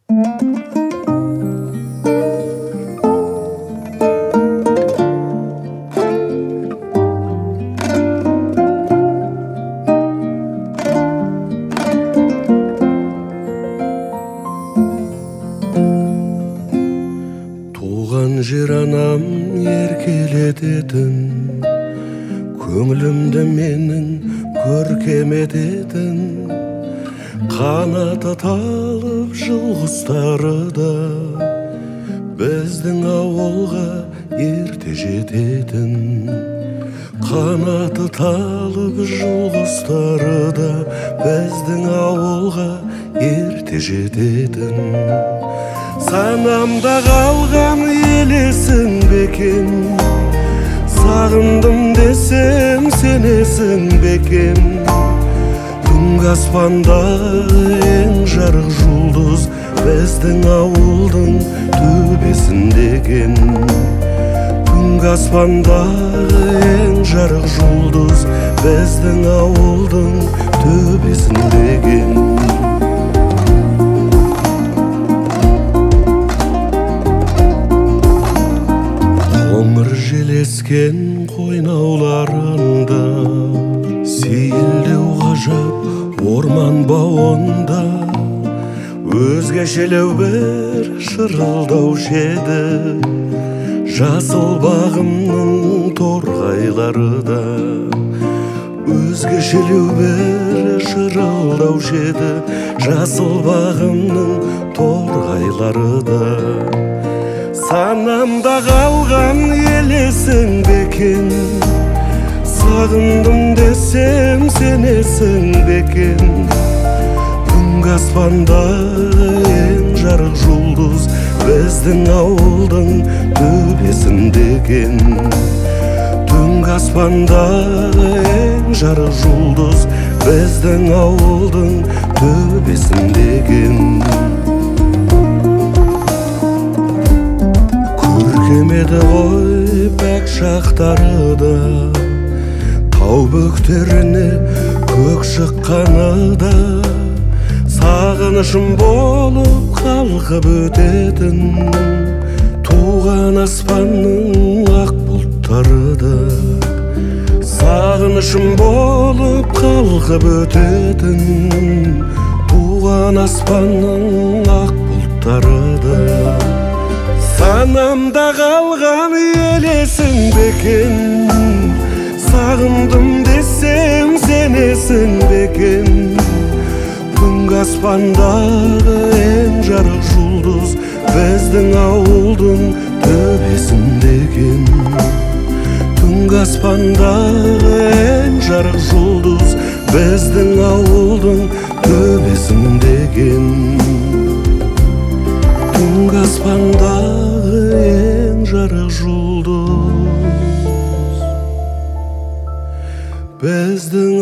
Туған жер анам еркелететін, көңілімді менің көркем ететін, қанаты талып жыл құстары да біздің ауылға ерте жететін. Қанаты талып жыл құстары да біздің ауылға ерте жететін. Санамда қалған елесің бекен, сағындым десем сенесің бекен. Түнгі аспандағы ең жарық жұлдыз біздің ауылдың төбесінде екен. Түнгі аспандағы ең жарық жұлдыз біздің ауылдың төбесінде екен. Қоңыр желескен қойнауларында, сейілдеу ғажап орман бауында, өзгешелеу бір шырылдаушы еді жасыл бағымның торғайлары да. Өзгешелеу бір шырылдаушы еді жасыл бағымның торғайлары да. Санамда қалған елесің бекен, сағындым десем сенесің бекен. Түнгі аспандағы ең жарық жұлдыз біздің ауылдың төбесінде екен. Түнгі аспандағы ең жарық жұлдыз біздің ауылдың төбесінде екен. Көркемеді ғой бәк шақтары да, тау бөктеріне көк шыққаны да, сағынышым болып қалқып өтетін туған аспанның ақ бұлттары да. Сағынышым болып қалқып өтетін туған аспанның ақ бұлттары да. Санамда қалған елесің бекен, сағындым десем сенесің бекен. Түнгі аспандағы ең жарық жұлдыз біздің ауылдың төбесінде екен. Түнгі аспандағы ең жарық жұлдыз біздің ауылдың төбесінде екен. Түнгі аспандағы ең жарық жұлдыз біздің